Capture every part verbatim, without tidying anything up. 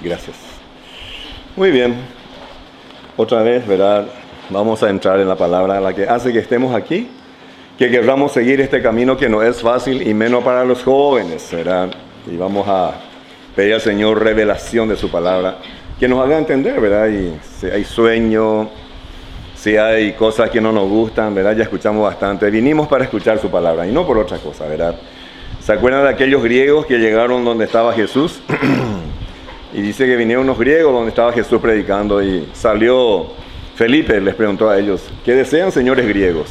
Gracias. Muy bien. Otra vez, ¿verdad? Vamos a entrar en la palabra, la que hace que estemos aquí, que queramos seguir este camino que no es fácil y menos para los jóvenes, ¿verdad? Y vamos a pedir al Señor revelación de su palabra, que nos haga entender, ¿verdad? Y si hay sueño, si hay cosas que no nos gustan, ¿verdad? Ya escuchamos bastante. Vinimos para escuchar su palabra y no por otra cosa, ¿verdad? ¿Se acuerdan de aquellos griegos que llegaron donde estaba Jesús? Y dice que vinieron unos griegos donde estaba Jesús predicando y salió Felipe, les preguntó a ellos, ¿qué desean, señores griegos?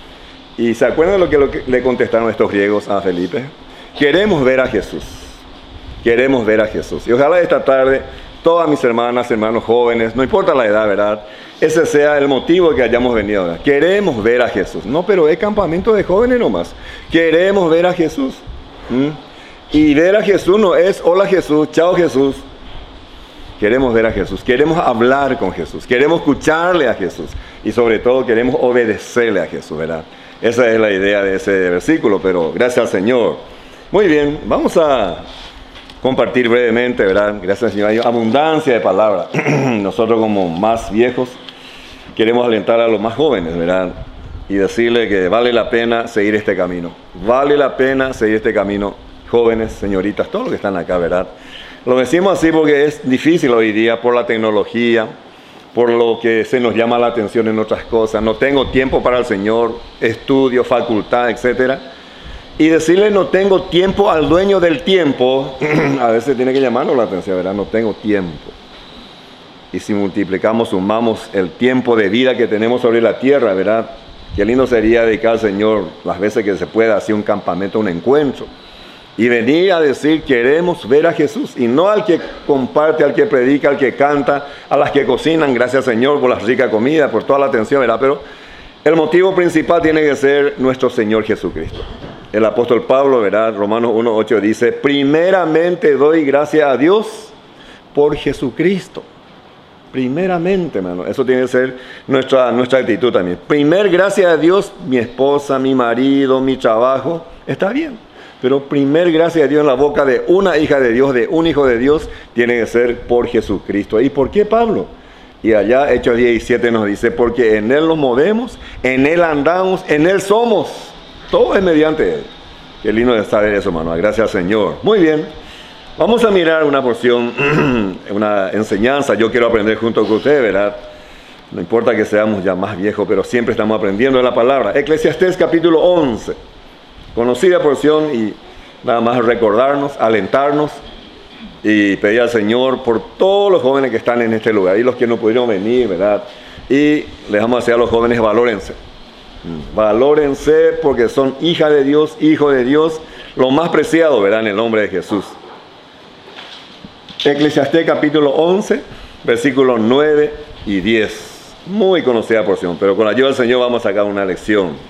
Y ¿se acuerdan de lo que, lo que le contestaron estos griegos a Felipe? Queremos ver a Jesús. Queremos ver a Jesús. Y ojalá esta tarde todas mis hermanas, hermanos jóvenes, no importa la edad, ¿verdad? Ese sea el motivo que hayamos venido, ¿verdad? Queremos ver a Jesús. No, pero es campamento de jóvenes nomás. Queremos ver a Jesús. ¿Mm? Y ver a Jesús no es, hola Jesús, chao Jesús. Queremos ver a Jesús, queremos hablar con Jesús, queremos escucharle a Jesús y sobre todo queremos obedecerle a Jesús, ¿verdad? Esa es la idea de ese versículo, pero gracias al Señor. Muy bien, vamos a compartir brevemente, ¿verdad? Gracias al Señor, hay abundancia de palabras. Nosotros como más viejos queremos alentar a los más jóvenes, ¿verdad? Y decirle que vale la pena seguir este camino. Vale la pena seguir este camino, jóvenes, señoritas, todos los que están acá, ¿verdad? Lo decimos así porque es difícil hoy día por la tecnología, por lo que se nos llama la atención en otras cosas. No tengo tiempo para el Señor, estudio, facultad, etcétera. Y decirle no tengo tiempo al dueño del tiempo, a veces tiene que llamarnos la atención, ¿verdad? No tengo tiempo. Y si multiplicamos, sumamos el tiempo de vida que tenemos sobre la tierra, ¿verdad? Qué lindo sería dedicar al Señor las veces que se pueda, así un campamento, un encuentro. Y venir a decir, queremos ver a Jesús. Y no al que comparte, al que predica, al que canta, a las que cocinan, gracias Señor por la rica comida, por toda la atención, ¿verdad? Pero el motivo principal tiene que ser nuestro Señor Jesucristo. El apóstol Pablo, ¿verdad? Romanos uno ocho dice, primeramente doy gracias a Dios por Jesucristo. Primeramente, hermano. Eso tiene que ser nuestra, nuestra actitud también. Primer gracias a Dios, mi esposa, mi marido, mi trabajo, está bien. Pero primer gracias a Dios en la boca de una hija de Dios, de un hijo de Dios, tiene que ser por Jesucristo. ¿Y por qué Pablo? Y allá Hechos diecisiete nos dice, porque en Él nos movemos, en Él andamos, en Él somos. Todo es mediante Él. Qué lindo de saber eso, hermano. Gracias al Señor. Muy bien. Vamos a mirar una porción, una enseñanza. Yo quiero aprender junto con ustedes, ¿verdad? No importa que seamos ya más viejos, pero siempre estamos aprendiendo de la palabra. Eclesiastés capítulo once. Conocida porción y nada más recordarnos, alentarnos y pedir al Señor por todos los jóvenes que están en este lugar y los que no pudieron venir, ¿verdad? Y les vamos a decir a los jóvenes, valórense. Valórense porque son hija de Dios, hijo de Dios, lo más preciado, ¿verdad? En el nombre de Jesús. Eclesiastés capítulo once, versículos nueve y diez. Muy conocida porción, pero con la ayuda del Señor vamos a sacar una lección.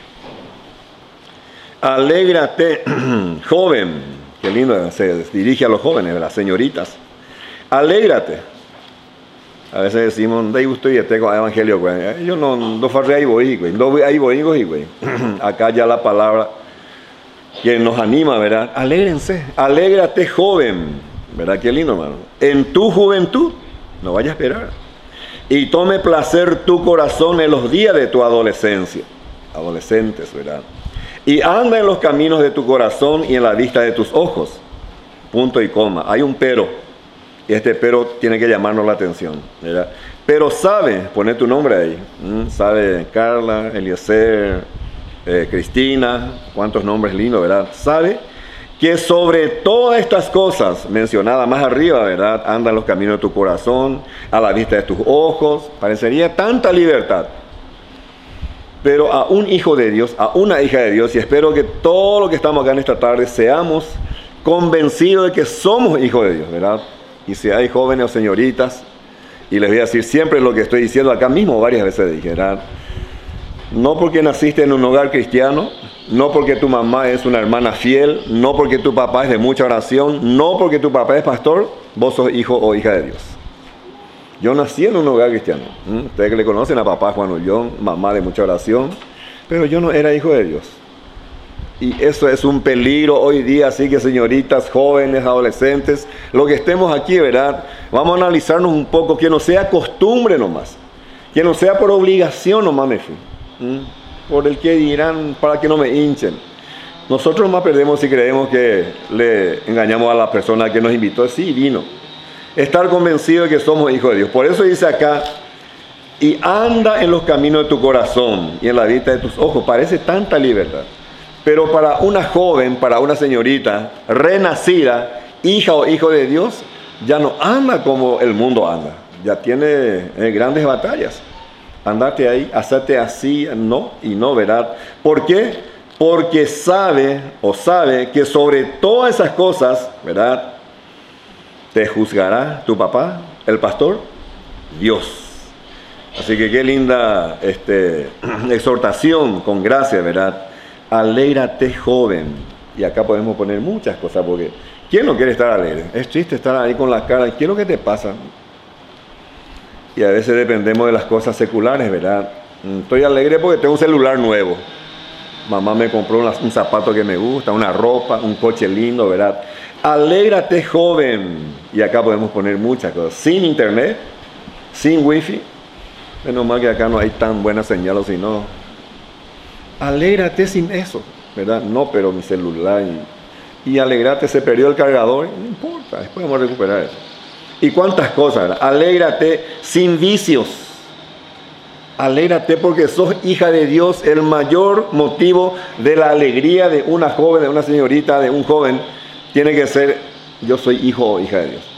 Alégrate, joven. Qué lindo se dirige a los jóvenes, las señoritas. Alégrate. A veces decimos, de gusto y este evangelio, güey. Yo no, no farré ahí voy, güey. No ahí voy, güey. Acá ya la palabra que nos anima, ¿verdad? Alégrense. Alégrate, joven. ¿Verdad? Qué lindo, hermano. En tu juventud, no vayas a esperar. Y tome placer tu corazón en los días de tu adolescencia. Adolescentes, ¿verdad? Y anda en los caminos de tu corazón y en la vista de tus ojos. Punto y coma. Hay un pero. Y este pero tiene que llamarnos la atención, ¿verdad? Pero sabe, poner tu nombre ahí. ¿Mm? Sabe Carla, Eliezer, eh, Cristina. Cuántos nombres lindos, ¿verdad? Sabe que sobre todas estas cosas mencionadas más arriba, ¿verdad? Anda en los caminos de tu corazón, a la vista de tus ojos. Parecería tanta libertad. Pero a un hijo de Dios, a una hija de Dios, y espero que todos los que estamos acá en esta tarde seamos convencidos de que somos hijos de Dios, ¿verdad? Y si hay jóvenes o señoritas, y les voy a decir siempre lo que estoy diciendo acá mismo, varias veces dije, ¿verdad? No porque naciste en un hogar cristiano, no porque tu mamá es una hermana fiel, no porque tu papá es de mucha oración, no porque tu papá es pastor, vos sos hijo o hija de Dios. Yo nací en un hogar cristiano. ¿Mm? Ustedes que le conocen a papá Juan Ullón, mamá de mucha oración, pero yo no era hijo de Dios. Y eso es un peligro hoy día, así que señoritas, jóvenes, adolescentes, lo que estemos aquí, ¿verdad? Vamos a analizarnos un poco, que no sea costumbre nomás, que no sea por obligación nomás me fui, ¿Mm? por el que dirán, para que no me hinchen. Nosotros más perdemos si creemos que le engañamos a la persona que nos invitó. Sí, vino. Estar convencido de que somos hijos de Dios. Por eso dice acá, y anda en los caminos de tu corazón y en la vista de tus ojos. Parece tanta libertad. Pero para una joven, para una señorita renacida, hija o hijo de Dios, ya no anda como el mundo anda. Ya tiene eh, grandes batallas. Andate ahí, hacerte así, no y no, ¿verdad? ¿Por qué? Porque sabe o sabe que sobre todas esas cosas, ¿verdad? Te juzgará tu papá, el pastor, Dios. Así que qué linda este, exhortación con gracia, ¿verdad? Alégrate, joven. Y acá podemos poner muchas cosas, porque ¿quién no quiere estar alegre? Es triste estar ahí con la cara. ¿Qué es lo que te pasa? Y a veces dependemos de las cosas seculares, ¿verdad? Estoy alegre porque tengo un celular nuevo. Mamá me compró un, un zapato que me gusta, una ropa, un coche lindo, ¿verdad? Alégrate, joven. Y acá podemos poner muchas cosas. Sin internet, sin wifi. Menos mal que acá no hay tan buena señal, o si no. Alégrate sin eso, ¿verdad? No, pero mi celular. Y, y alégrate, se perdió el cargador. No importa, después vamos a recuperar eso. Y cuántas cosas, ¿verdad? Alégrate sin vicios. Alégrate porque sos hija de Dios. El mayor motivo de la alegría de una joven, de una señorita, de un joven, tiene que ser, yo soy hijo o hija de Dios.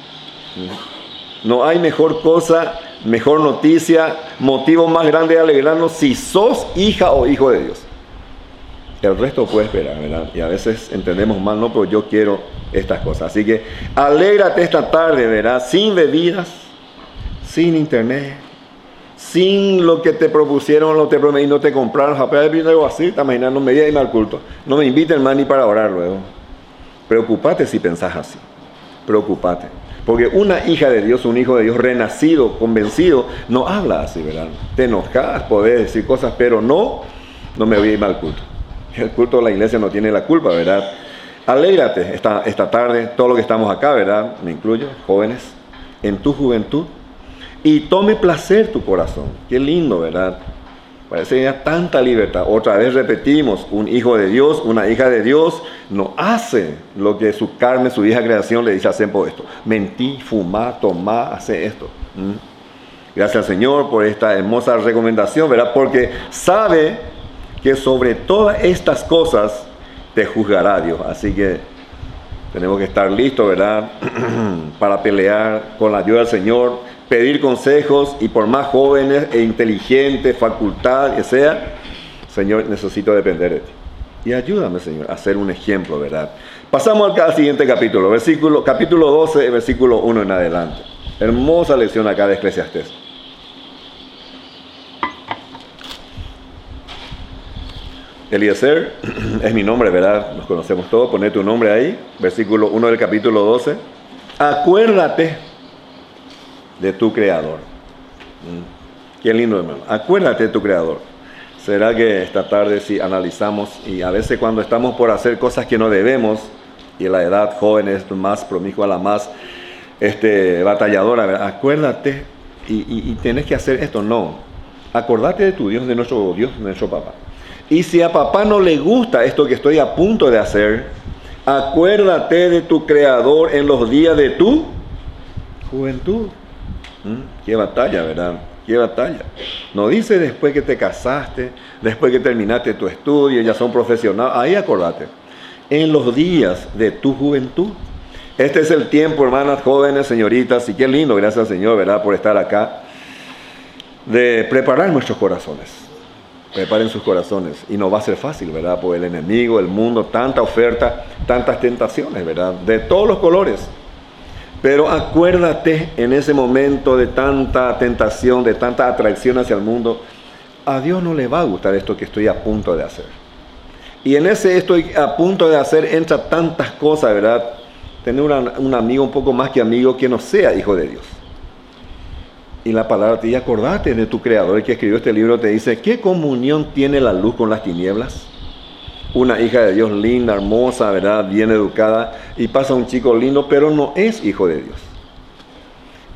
No hay mejor cosa, mejor noticia, motivo más grande de alegrarnos si sos hija o hijo de Dios. El resto puede esperar, ¿verdad? Y a veces entendemos mal, no, pero yo quiero estas cosas. Así que alégrate esta tarde, ¿verdad? Sin bebidas, sin internet, sin lo que te propusieron, lo que te prometí, no te compraron. Apenas viene algo así, te imaginas, no me voy a irme al culto. No me inviten más ni para orar luego. Preocupate si pensás así. Preocupate. Porque una hija de Dios, un hijo de Dios renacido, convencido, no habla así, ¿verdad? Te enojas, podés decir cosas, pero no, no me voy a ir mal al culto. El culto de la iglesia no tiene la culpa, ¿verdad? Alégrate esta, esta tarde, todo lo que estamos acá, ¿verdad? Me incluyo, jóvenes, en tu juventud. Y tome placer tu corazón. Qué lindo, ¿verdad? Parece ya tanta libertad. Otra vez repetimos, un hijo de Dios, una hija de Dios, no hace lo que su carne, su vieja creación le dice hacer por esto. Mentí, fumá, tomá, hace esto. ¿Mm? Gracias al Señor por esta hermosa recomendación, ¿verdad? Porque sabe que sobre todas estas cosas te juzgará Dios. Así que tenemos que estar listos, ¿verdad? Para pelear con la ayuda del Señor, pedir consejos, y por más jóvenes e inteligentes, facultad que sea, Señor, necesito depender de ti. Y ayúdame, Señor, a ser un ejemplo, ¿verdad? Pasamos al, al siguiente capítulo, versículo, capítulo doce, versículo uno en adelante. Hermosa lección acá de Eclesiastés. Eliezer es mi nombre, ¿verdad? Nos conocemos todos, poné tu nombre ahí, versículo uno del capítulo doce. Acuérdate de tu Creador. Qué lindo, hermano. Acuérdate de tu Creador. ¿Será que esta tarde si analizamos, y a veces cuando estamos por hacer cosas que no debemos, y la edad joven es más promiscua, la más este, batalladora, ¿verdad? Acuérdate y, y, y tenés que hacer esto? No. Acordate de tu Dios, de nuestro Dios, de nuestro papá. Y si a papá no le gusta esto que estoy a punto de hacer, acuérdate de tu Creador en los días de tu juventud. ¿Mm? Qué batalla, ¿verdad? Qué batalla. No dice después que te casaste, después que terminaste tu estudio, ya son profesionales. Ahí acordate. En los días de tu juventud. Este es el tiempo, hermanas, jóvenes, señoritas, y qué lindo, gracias al Señor, ¿verdad? Por estar acá, de preparar nuestros corazones. Preparen sus corazones. Y no va a ser fácil, ¿verdad? Por el enemigo, el mundo, tanta oferta, tantas tentaciones, ¿verdad? De todos los colores. Pero acuérdate en ese momento de tanta tentación, de tanta atracción hacia el mundo, a Dios no le va a gustar esto que estoy a punto de hacer. Y en ese estoy a punto de hacer entra tantas cosas, ¿verdad? Tener una, un amigo un poco más que amigo que no sea hijo de Dios. Y la palabra te dice, acordate de tu Creador, el que escribió este libro, te dice, ¿qué comunión tiene la luz con las tinieblas? Una hija de Dios linda, hermosa, ¿verdad? Bien educada, y pasa un chico lindo, pero no es hijo de Dios.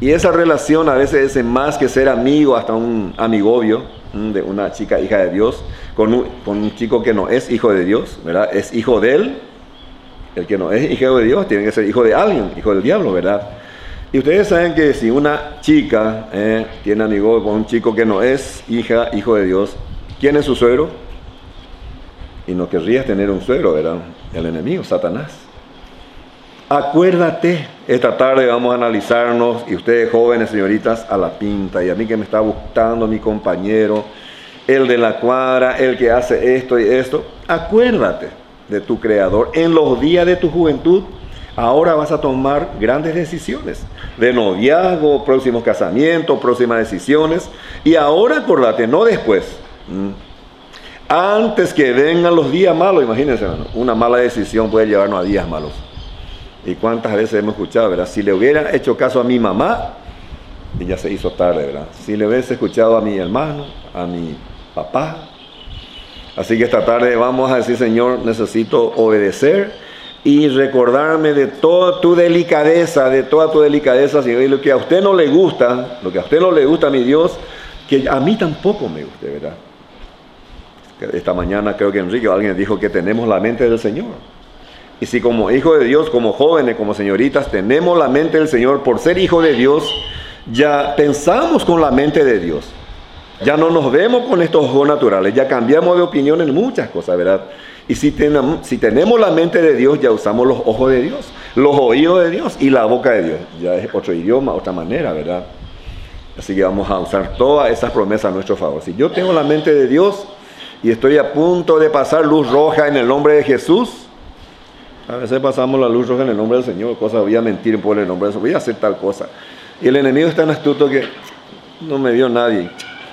Y esa relación a veces es más que ser amigo, hasta un amigovio de una chica hija de Dios con un, con un chico que no es hijo de Dios, ¿verdad? Es hijo de él. El que no es hijo de Dios tiene que ser hijo de alguien, hijo del diablo, ¿verdad? Y ustedes saben que si una chica eh, tiene amigo con un chico que no es hija, hijo de Dios, ¿quién es su suegro? Y no querrías tener un suegro, ¿verdad? El enemigo, Satanás. Acuérdate, esta tarde vamos a analizarnos, y ustedes jóvenes, señoritas, a la pinta, y a mí que me está gustando mi compañero, el de la cuadra, el que hace esto y esto. Acuérdate de tu Creador. En los días de tu juventud, ahora vas a tomar grandes decisiones, de noviazgo, próximos casamientos, próximas decisiones, y ahora acuérdate, no después. Antes que vengan los días malos, imagínense, hermano, una mala decisión puede llevarnos a días malos. Y cuántas veces hemos escuchado, ¿verdad? Si le hubiera hecho caso a mi mamá, y ya se hizo tarde, ¿verdad? Si le hubiese escuchado a mi hermano, a mi papá. Así que esta tarde vamos a decir, Señor, necesito obedecer y recordarme de toda tu delicadeza, de toda tu delicadeza, Señor, y lo que a usted no le gusta, lo que a usted no le gusta, mi Dios, que a mí tampoco me guste, ¿verdad? Esta mañana creo que Enrique o alguien dijo que tenemos la mente del Señor. Y si como hijos de Dios, como jóvenes, como señoritas, tenemos la mente del Señor por ser hijo de Dios, ya pensamos con la mente de Dios. Ya no nos vemos con estos ojos naturales, ya cambiamos de opinión en muchas cosas, ¿verdad? Y si tenemos, si tenemos la mente de Dios, ya usamos los ojos de Dios, los oídos de Dios y la boca de Dios. Ya es otro idioma, otra manera, ¿verdad? Así que vamos a usar todas esas promesas a nuestro favor. Si yo tengo la mente de Dios y estoy a punto de pasar luz roja en el nombre de Jesús, a veces pasamos la luz roja en el nombre del Señor, cosa, voy a mentir por el nombre del Señor, voy a hacer tal cosa. Y el enemigo es tan astuto que no me vio nadie.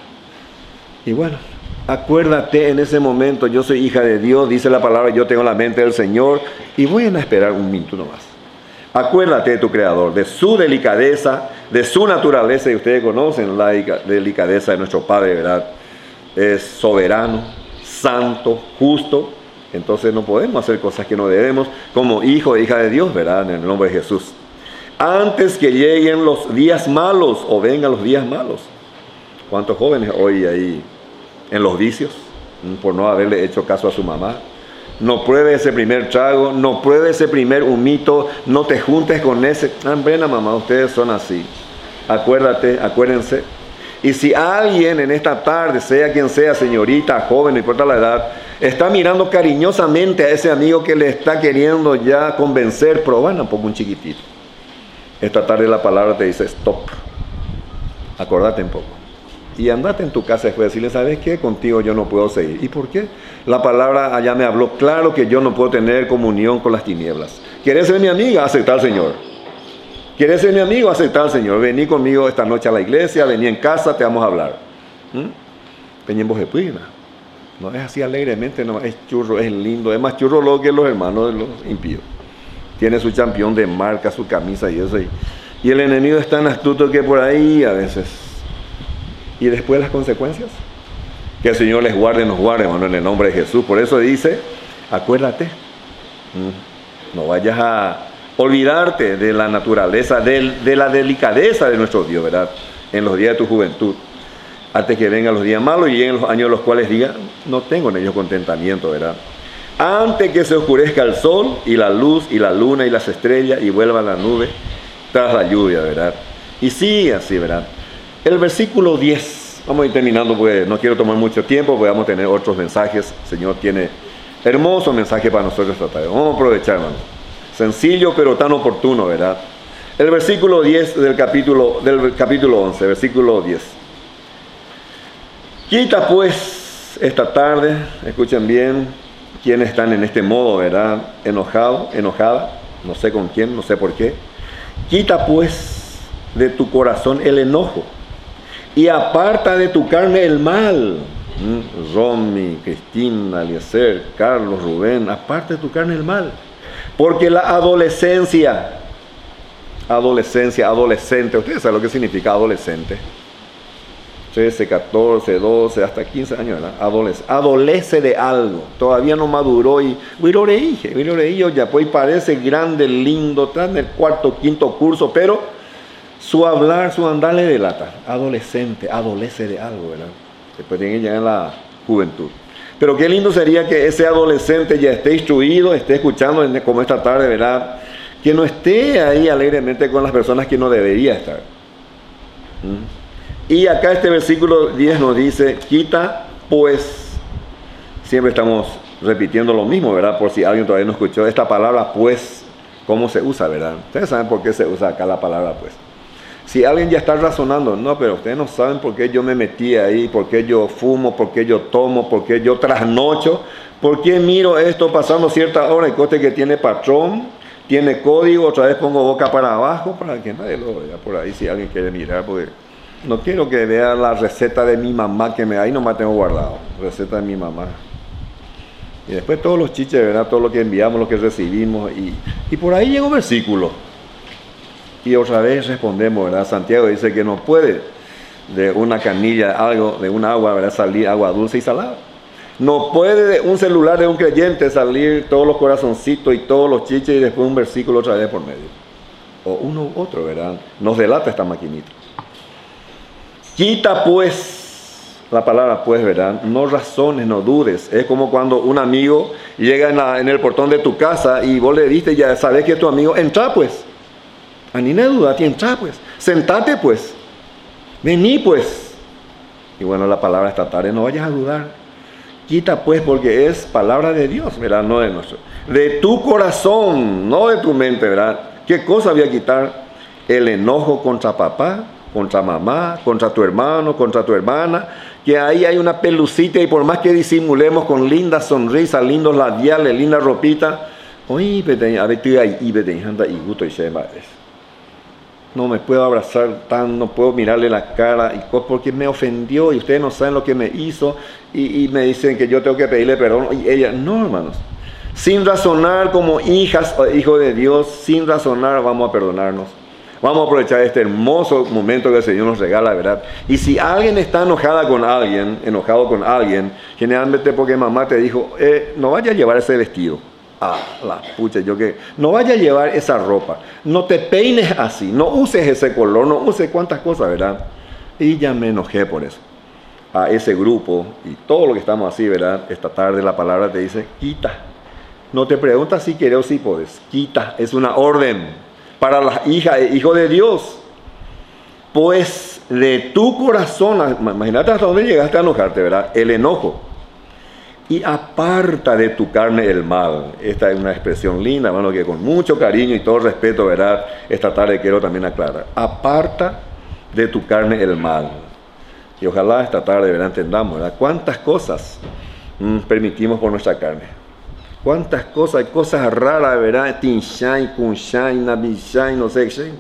Y bueno, acuérdate en ese momento, yo soy hija de Dios, dice la palabra, yo tengo la mente del Señor, y voy a esperar un minuto nomás. Acuérdate de tu Creador, de su delicadeza, de su naturaleza, y ustedes conocen la delicadeza de nuestro Padre, ¿verdad? Es soberano, santo, justo. Entonces no podemos hacer cosas que no debemos como hijo e hija de Dios, ¿verdad? En el nombre de Jesús. Antes que lleguen los días malos o vengan los días malos. ¿Cuántos jóvenes hoy ahí en los vicios por no haberle hecho caso a su mamá? No pruebe ese primer trago, no pruebe ese primer humito, no te juntes con ese. Ah, buena mamá, ustedes son así. Acuérdate, acuérdense. Y si alguien en esta tarde, sea quien sea, señorita, joven, no importa la edad, está mirando cariñosamente a ese amigo que le está queriendo ya convencer, probando un poco un chiquitito. Esta tarde la palabra te dice stop. Acordate un poco. Y andate en tu casa después de decirle, ¿sabes qué? Contigo yo no puedo seguir. ¿Y por qué? La palabra allá me habló claro que yo no puedo tener comunión con las tinieblas. ¿Quieres ser mi amiga? Acepta al Señor. ¿Quieres ser mi amigo? Acepta al Señor. Vení conmigo esta noche a la iglesia, vení en casa, te vamos a hablar. ¿Mm? Peñemos de puina. No es así alegremente, no, es churro, es lindo. Es más churro lo que los hermanos de los impíos. Tiene su campeón de marca, su camisa y eso. Y, y el enemigo es tan astuto que por ahí a veces. Y después las consecuencias. Que el Señor les guarde, nos guarde, hermano, en el nombre de Jesús. Por eso dice, acuérdate. ¿Mm? No vayas a olvidarte de la naturaleza, de, de la delicadeza de nuestro Dios, ¿verdad? En los días de tu juventud. Antes que vengan los días malos y lleguen los años en los cuales diga, no tengo en ellos contentamiento, ¿verdad? Antes que se oscurezca el sol y la luz y la luna y las estrellas y vuelva la nube tras la lluvia, ¿verdad? Y sigue así, ¿verdad? El versículo diez, vamos a ir terminando porque no quiero tomar mucho tiempo, porque vamos a tener otros mensajes. El Señor tiene hermoso mensaje para nosotros esta tarde. Vamos a aprovechar, hermano. Sencillo pero tan oportuno, ¿verdad? El versículo diez del capítulo, del capítulo once, versículo diez. Quita pues esta tarde, escuchen bien, quienes están en este modo, ¿verdad? Enojado, enojada, no sé con quién, no sé por qué. Quita pues de tu corazón el enojo y aparta de tu carne el mal. ¿Mm? Romy, Cristina, Eliezer, Carlos, Rubén, aparta de tu carne el mal. Porque la adolescencia, adolescencia, adolescente, ustedes saben lo que significa adolescente. trece, catorce, doce, hasta quince años, ¿verdad? Adolece, adolece de algo, todavía no maduró y viroreí, ya pues parece grande, lindo, está en el cuarto, quinto curso, pero Su hablar, su andar le delata. Adolescente, adolece de algo, ¿verdad? Después tiene que llegar a la juventud. Pero qué lindo sería que ese adolescente ya esté instruido, esté escuchando como esta tarde, ¿verdad? Que no esté ahí alegremente con las personas que no debería estar. ¿Mm? Y acá este versículo diez nos dice, quita pues, siempre estamos repitiendo lo mismo, ¿verdad? Por si alguien todavía no escuchó esta palabra pues, ¿cómo se usa, verdad? Ustedes saben por qué se usa acá la palabra pues. Si alguien ya está razonando, no, pero ustedes no saben por qué yo me metí ahí, por qué yo fumo, por qué yo tomo, por qué yo trasnocho, por qué miro esto pasando cierta hora, el coste que tiene patrón, tiene código, otra vez pongo boca para abajo, para que nadie lo vea por ahí si alguien quiere mirar, porque no quiero que vea la receta de mi mamá, que me ahí nomás tengo guardado, receta de mi mamá. Y después todos los chiches, ¿verdad? Todo lo que enviamos, lo que recibimos, y, y por ahí llega un versículo. Y otra vez respondemos, ¿verdad? Santiago dice que no puede de una canilla, algo, de un agua, ¿verdad? Salir agua dulce y salada. No puede de un celular de un creyente salir todos los corazoncitos y todos los chiches y después un versículo otra vez por medio. O uno u otro, ¿verdad? Nos delata esta maquinita. Quita pues, la palabra pues, ¿verdad? No razones, no dudes. Es como cuando un amigo llega en, la, en el portón de tu casa y vos le diste, ya sabes que es tu amigo, entra pues. A ni duda, entra pues. Sentate pues. Vení pues. Y bueno, la palabra esta tarde, no vayas a dudar. Quita pues, porque es palabra de Dios, ¿verdad? No de nuestro. De tu corazón, no de tu mente, ¿verdad? ¿Qué cosa voy a quitar? El enojo contra papá, contra mamá, contra tu hermano, contra tu hermana, que ahí hay una pelucita y por más que disimulemos con linda sonrisa, lindos labiales, linda ropita, oye, a ver, estoy ahí, y y gusto y se no me puedo abrazar tan, no puedo mirarle la cara y porque me ofendió y ustedes no saben lo que me hizo y, y me dicen que yo tengo que pedirle perdón. Y ella, no, hermanos, sin razonar como hijas o hijos de Dios, sin razonar vamos a perdonarnos. Vamos a aprovechar este hermoso momento que el Señor nos regala, ¿verdad? Y si alguien está enojada con alguien, enojado con alguien, generalmente porque mamá te dijo, eh, no vaya a llevar ese vestido. Ah, la pucha, yo que no vaya a llevar esa ropa, no te peines así, no uses ese color, no uses cuantas cosas, ¿verdad? Y ya me enojé por eso. A ese grupo y todo lo que estamos así, ¿verdad? Esta tarde la palabra te dice, quita. No te preguntas si quieres o si puedes, quita, es una orden para las hijas e hijos de Dios. Pues de tu corazón, imagínate hasta dónde llegaste a enojarte, ¿verdad? El enojo. Y aparta de tu carne el mal. Esta es una expresión linda, hermano, que con mucho cariño y todo respeto, ¿verdad? Esta tarde quiero también aclarar. Aparta de tu carne el mal. Y ojalá esta tarde, ¿verdad? Entendamos, ¿verdad? Cuántas cosas mmm, permitimos por nuestra carne. Cuántas cosas, hay cosas raras, ¿verdad? Tinshay, kunshay, nabishay, no sé qué.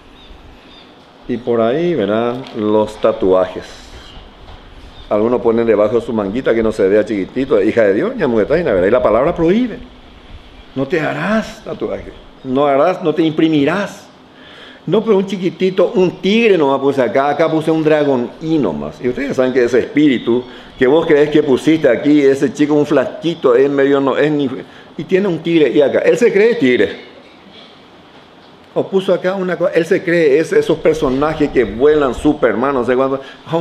Y por ahí, ¿verdad? Los tatuajes. Algunos ponen debajo de su manguita que no se vea chiquitito, hija de Dios, ya muetaina, ¿verdad? Y la palabra prohíbe. No te harás tatuaje, no harás, no te imprimirás. No, pero un chiquitito, un tigre nomás puse acá, acá puse un dragón y nomás. Y ustedes saben que ese espíritu que vos creés que pusiste aquí, ese chico, un flaquito, es medio, no es ni... Y tiene un tigre y acá, él se cree tigre. O puso acá una cosa, él se cree es, esos personajes que vuelan, Superman, no sé cuánto.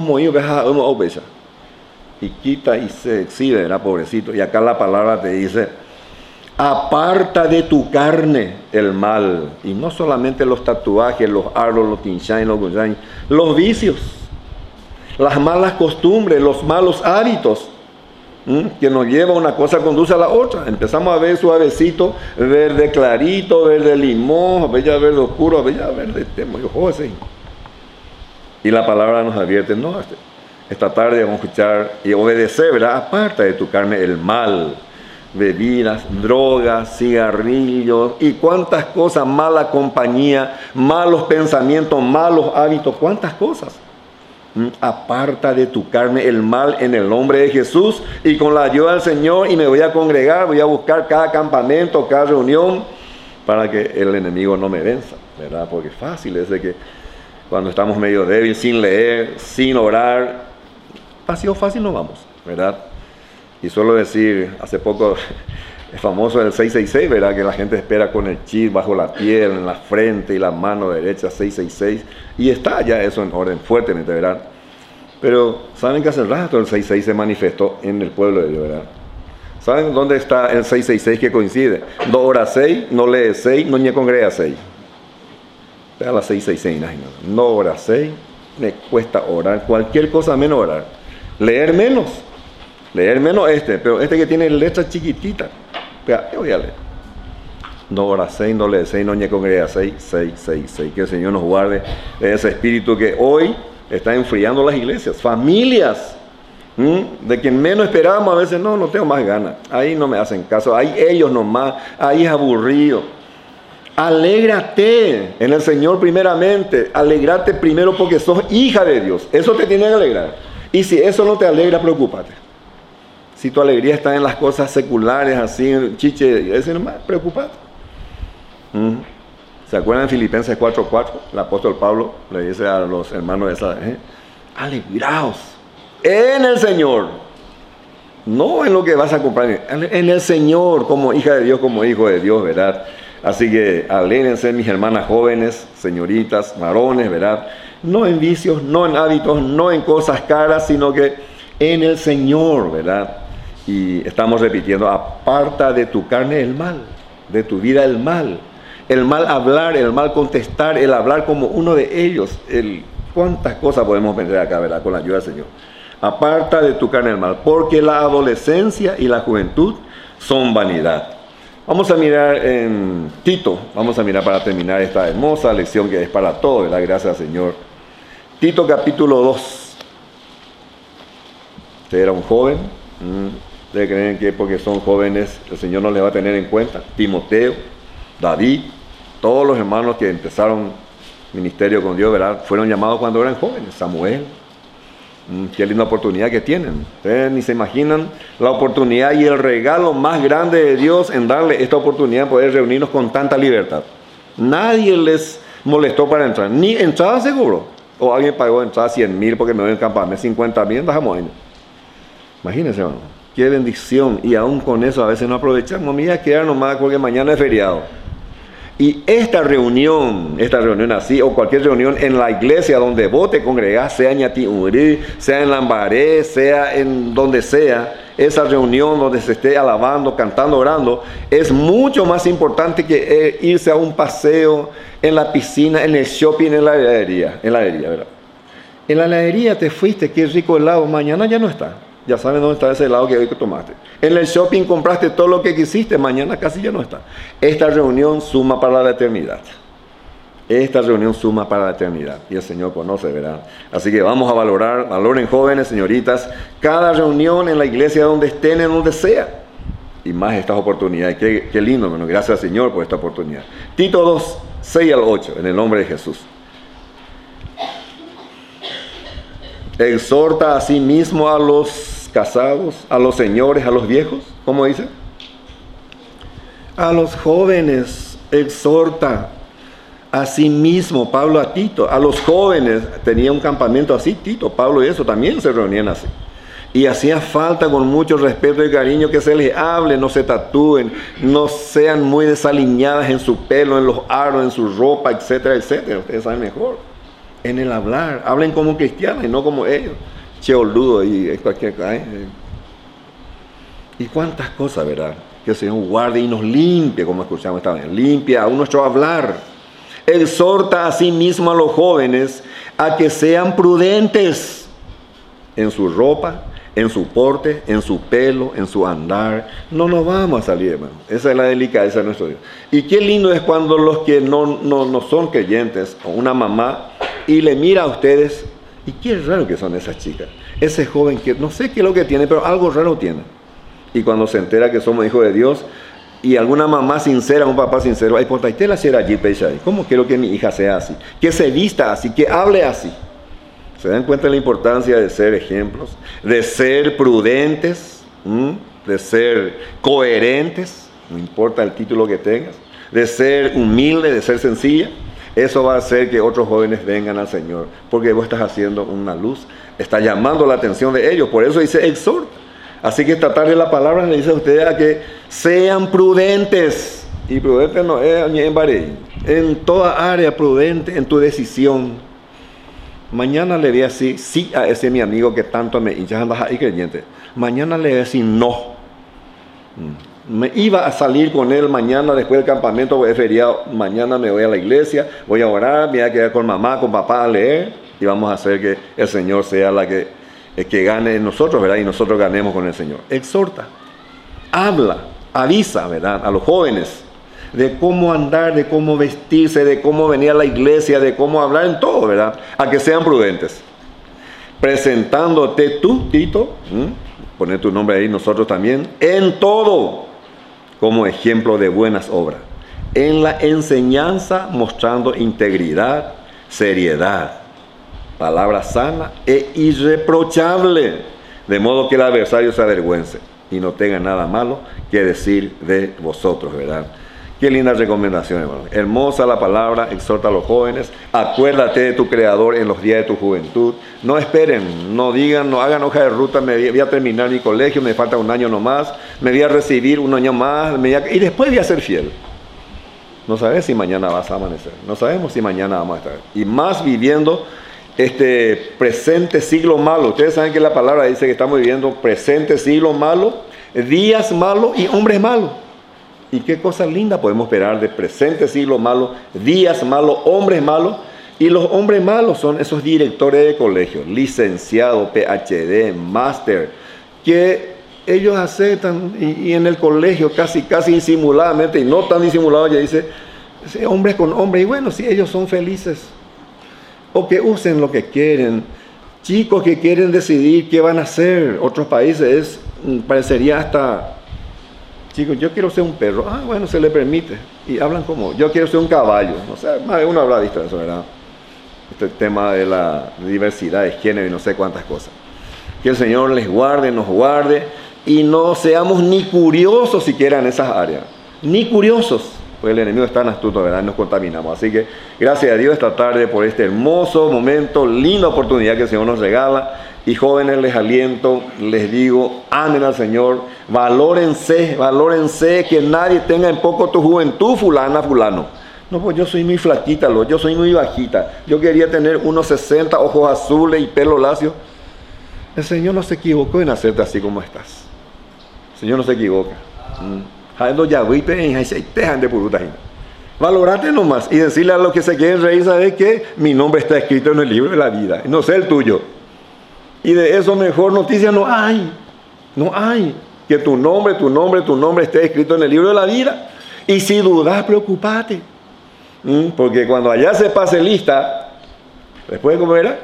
Y quita y se exhibe, ¿verdad, pobrecito? Y acá la palabra te dice, aparta de tu carne el mal. Y no solamente los tatuajes, los árboles, los tinshain, los gunshain, los vicios, las malas costumbres, los malos hábitos. ¿Mm? Que nos lleva una cosa, conduce a la otra. Empezamos a ver suavecito, verde clarito, verde limón, bella verde oscuro, bella verde temo. Y la palabra nos advierte, no, esta tarde vamos a escuchar y obedecer, ¿verdad? Aparta de tu carne el mal, bebidas, drogas, cigarrillos y cuántas cosas, mala compañía, malos pensamientos, malos hábitos, cuántas cosas. Aparta de tu carne el mal en el nombre de Jesús y con la ayuda del Señor, y me voy a congregar, voy a buscar cada campamento, cada reunión para que el enemigo no me venza, ¿verdad? Porque fácil es de que cuando estamos medio débiles, sin leer, sin orar, fácil o fácil no vamos, ¿verdad? Y suelo decir, hace poco Es famoso el seiscientos sesenta y seis, ¿verdad? Que la gente espera con el chip bajo la piel, en la frente y la mano derecha, seiscientos sesenta y seis. Y está ya eso en orden fuertemente, ¿verdad? Pero ¿saben que hace rato el seiscientos sesenta y seis se manifestó en el pueblo de Dios, ¿verdad? ¿Saben dónde está el seiscientos sesenta y seis que coincide? Do ora seis, no lee seis, no ñe congrega seis. Vea la seiscientos sesenta y seis, no ora seis, me cuesta orar, cualquier cosa menos orar. Leer menos, leer menos este, pero este que tiene letras chiquititas. Vea, yo voy a leer. No ora seis, no lee seis, no ñe congrega seis, seis, seis, seis. Que el Señor nos guarde de ese espíritu que hoy está enfriando las iglesias, familias. ¿Mm? De quien menos esperábamos a veces, no, no tengo más ganas, ahí no me hacen caso, ahí ellos nomás, ahí es aburrido. Alégrate en el Señor primeramente, alégrate primero porque sos hija de Dios, eso te tiene que alegrar. Y si eso no te alegra, preocúpate. Si tu alegría está en las cosas seculares, así, chiche, ese nomás, preocúpate. ¿Mm? ¿Se acuerdan de Filipenses cuatro cuatro? El apóstol Pablo le dice a los hermanos de esa, ¿eh? Alegraos en el Señor, no en lo que vas a comprar, en el Señor, como hija de Dios, como hijo de Dios, ¿verdad? Así que alégrense, mis hermanas jóvenes, señoritas, varones, ¿verdad? No en vicios, no en hábitos, no en cosas caras, sino que en el Señor, ¿verdad? Y estamos repitiendo, aparta de tu carne el mal, de tu vida el mal, el mal hablar, el mal contestar, el hablar como uno de ellos, el, cuántas cosas podemos vender acá, ¿verdad? Con la ayuda del Señor. Aparta de tu carne el mal, porque la adolescencia y la juventud son vanidad. Vamos a mirar en Tito, vamos a mirar para terminar esta hermosa lección que es para todos, ¿verdad? Gracias al Señor. Tito capítulo dos. Usted era un joven, ustedes creen que porque son jóvenes el Señor no les va a tener en cuenta. Timoteo, David, todos los hermanos que empezaron ministerio con Dios, ¿verdad? Fueron llamados cuando eran jóvenes. Samuel. Qué linda oportunidad que tienen. Ustedes ni se imaginan la oportunidad y el regalo más grande de Dios en darle esta oportunidad de poder reunirnos con tanta libertad. Nadie les molestó para entrar, ni entrada seguro. O alguien pagó entrada cien mil porque me ven campamento, cincuenta mil, dejamos ahí. Imagínense, hermano, qué bendición. Y aún con eso a veces no aprovechamos. Mira, quedar nomás porque mañana es feriado. Y esta reunión, esta reunión así, o cualquier reunión en la iglesia donde vos te congregás, sea en Ñatiurí, sea en Lambaré, sea en donde sea, esa reunión donde se esté alabando, cantando, orando, es mucho más importante que eh, irse a un paseo en la piscina, en el shopping, en la heladería, en la heladería, ¿verdad? En la heladería te fuiste, qué rico helado, mañana ya no está. Ya saben dónde está ese helado que hoy que tomaste. En el shopping compraste todo lo que quisiste, mañana casi ya no está. Esta reunión suma para la eternidad. Esta reunión suma para la eternidad. Y el Señor conoce, ¿verdad? Así que vamos a valorar, valoren jóvenes, señoritas, cada reunión en la iglesia donde estén, en donde sea. Y más estas oportunidades. Qué, qué lindo, hermano. Gracias, Señor, por esta oportunidad. Tito dos, seis al ocho, en el nombre de Jesús. Exhorta a sí mismo a los casados, a los señores, a los viejos. ¿Cómo dice? A los jóvenes exhorta a sí mismo, Pablo a Tito. A los jóvenes, tenía un campamento así, Tito, Pablo y eso, también se reunían así. Y hacía falta con mucho respeto y cariño que se les hable, no se tatúen, no sean muy desaliñadas en su pelo, en los aros, en su ropa, etcétera, etcétera. Ustedes saben mejor. En el hablar, hablen como cristianos y no como ellos. Che, boludo, y cualquier cosa. ¿eh? Y cuántas cosas, ¿verdad? Que el Señor guarde y nos limpie, como escuchamos esta vez. Limpia a nuestro hablar. Exhorta a sí mismo a los jóvenes a que sean prudentes en su ropa, en su porte, en su pelo, en su andar. No nos vamos a salir, hermano. Esa es la delicadeza de nuestro Dios. Y qué lindo es cuando los que no, no, no son creyentes, o una mamá, y le mira a ustedes, y qué raro que son esas chicas. Ese joven que no sé qué es lo que tiene, pero algo raro tiene. Y cuando se entera que somos hijos de Dios, y alguna mamá sincera, un papá sincero, ay, por la será allí, ¿cómo quiero que mi hija sea así? Que se vista así, que hable así. ¿Se dan cuenta de la importancia de ser ejemplos? De ser prudentes, ¿m? De ser coherentes, no importa el título que tengas, de ser humilde, de ser sencilla. Eso va a hacer que otros jóvenes vengan al Señor, porque vos estás haciendo una luz, estás llamando la atención de ellos. Por eso dice, exhorta Así que esta tarde la palabra le dice a ustedes a que sean prudentes. Y prudente no es en toda área prudente en tu decisión. Mañana le voy a decir sí a ese mi amigo que tanto me hincha, andas ahí creyente. Mañana le voy a decir no. Me iba a salir con él mañana después del campamento, voy a feriado. Mañana me voy a la iglesia, voy a orar, me voy a quedar con mamá, con papá a leer. Y vamos a hacer que el Señor sea la que, el que gane en nosotros, ¿verdad? Y nosotros ganemos con el Señor. Exhorta, habla, avisa, ¿verdad? A los jóvenes de cómo andar, de cómo vestirse, de cómo venir a la iglesia, de cómo hablar en todo, ¿verdad? A que sean prudentes. Presentándote tú, Tito, ¿m? Poner tu nombre ahí, nosotros también, en todo, como ejemplo de buenas obras. En la enseñanza, mostrando integridad, seriedad, palabra sana e irreprochable, de modo que el adversario se avergüence y no tenga nada malo que decir de vosotros, ¿verdad? Qué linda recomendación, hermano. Hermosa la palabra, exhorta a los jóvenes. Acuérdate de tu Creador en los días de tu juventud. No esperen, no digan, no hagan hoja de ruta. Me voy a terminar mi colegio, me falta un año nomás. Me voy a recibir un año más. Me voy a, y después voy a ser fiel. No sabes si mañana vas a amanecer. No sabemos si mañana vamos a estar. Y más viviendo este presente siglo malo. Ustedes saben que la palabra dice que estamos viviendo presente siglo malo, días malos y hombres malos. Y qué cosa linda podemos esperar de presente siglo malo, días malos, hombres malos. Y los hombres malos son esos directores de colegios, licenciados, P H D, máster, que ellos aceptan y, y en el colegio casi, casi disimuladamente, y no tan disimulado, ya dice, hombres con hombres, y bueno, si ellos son felices, o que usen lo que quieren, chicos que quieren decidir qué van a hacer. Otros países es, parecería hasta... Chicos, yo quiero ser un perro. Ah, bueno, se le permite. Y hablan como, yo quiero ser un caballo. O sea, más de uno habla de eso, ¿verdad? Este tema de la diversidad de género y no sé cuántas cosas. Que el Señor les guarde, nos guarde. Y no seamos ni curiosos siquiera en esas áreas. Ni curiosos. Pues el enemigo es tan astuto, ¿verdad? Nos contaminamos. Así que, gracias a Dios esta tarde por este hermoso momento, linda oportunidad que el Señor nos regala. Y jóvenes, les aliento, les digo, amen al Señor, valórense, valórense, que nadie tenga en poco tu juventud, fulana, fulano. No, pues yo soy muy flaquita, yo soy muy bajita, yo quería tener unos sesenta, ojos azules y pelo lacio. El Señor no se equivocó en hacerte así como estás. El Señor no se equivoca. Valorate nomás y decirle a los que se quieren reír, ¿sabes qué? Mi nombre está escrito en el libro de la vida, no sé el tuyo. Y de eso mejor noticia no hay, no hay, que tu nombre, tu nombre, tu nombre esté escrito en el libro de la vida. Y si dudas, preocupate, ¿Mm? porque cuando allá se pase lista, después, ¿cómo era?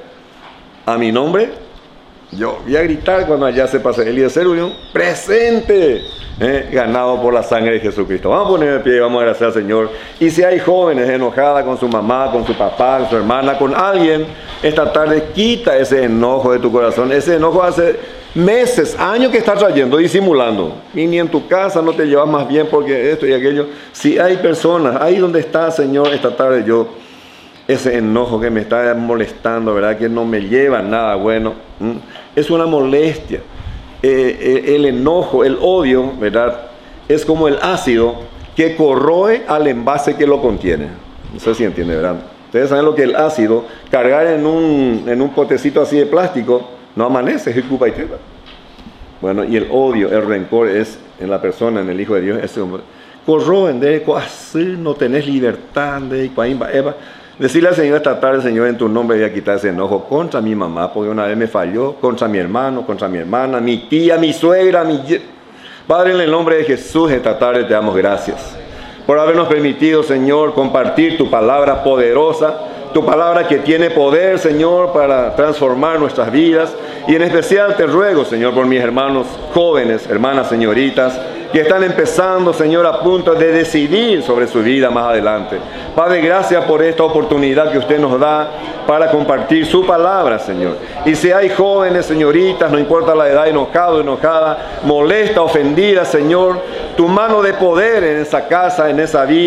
A mi nombre, yo voy a gritar cuando allá se pase Eliezer Unión, presente, ¿eh? ganado por la sangre de Jesucristo. Vamos a poner de pie y vamos a agradecer al Señor. Y si hay jóvenes enojadas con su mamá, con su papá, con su hermana, con alguien, esta tarde quita ese enojo de tu corazón. Ese enojo hace meses, años que estás trayendo, disimulando. Y ni en tu casa no te llevas más bien porque esto y aquello. Si hay personas, ahí donde está, Señor, esta tarde yo, ese enojo que me está molestando, ¿verdad? Que no me lleva a nada bueno. ¿Mm? Es una molestia. Eh, el enojo, el odio, ¿verdad? Es como el ácido que corroe al envase que lo contiene. No sé si entiende, ¿verdad? Ustedes saben lo que el ácido, cargar en un, en un potecito así de plástico, no amanece, es culpa y tela. Bueno, y el odio, el rencor es en la persona, en el Hijo de Dios, es corroen, de así no tenés libertad, de Eva. Decirle al Señor esta tarde, Señor, en tu nombre voy a quitar ese enojo contra mi mamá, porque una vez me falló, contra mi hermano, contra mi hermana, mi tía, mi suegra, mi... Padre, en el nombre de Jesús, esta tarde te damos gracias por habernos permitido, Señor, compartir tu palabra poderosa, tu palabra que tiene poder, Señor, para transformar nuestras vidas. Y en especial te ruego, Señor, por mis hermanos jóvenes, hermanas, señoritas, que están empezando, Señor, a punto de decidir sobre su vida más adelante. Padre, gracias por esta oportunidad que usted nos da para compartir su palabra, Señor. Y si hay jóvenes, señoritas, no importa la edad, enojado, enojada, molesta, ofendida, Señor, tu mano de poder en esa casa, en esa vida,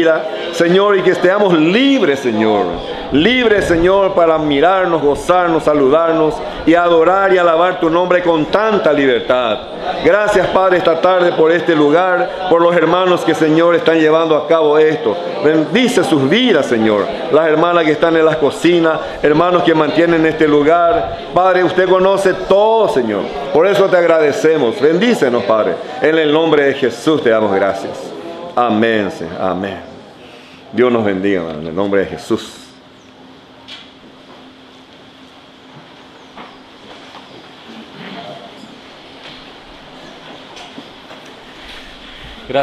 Señor, y que estemos libres, Señor. Libres, Señor, para mirarnos, gozarnos, saludarnos y adorar y alabar tu nombre con tanta libertad. Gracias, Padre, esta tarde por este lugar, por los hermanos que, Señor, están llevando a cabo esto. Bendice sus vidas, Señor. Las hermanas que están en las cocinas, hermanos que mantienen este lugar. Padre, usted conoce todo, Señor. Por eso te agradecemos. Bendícenos, Padre. En el nombre de Jesús te damos gracias. Amén, Señor. Amén. Dios nos bendiga, en el nombre de Jesús.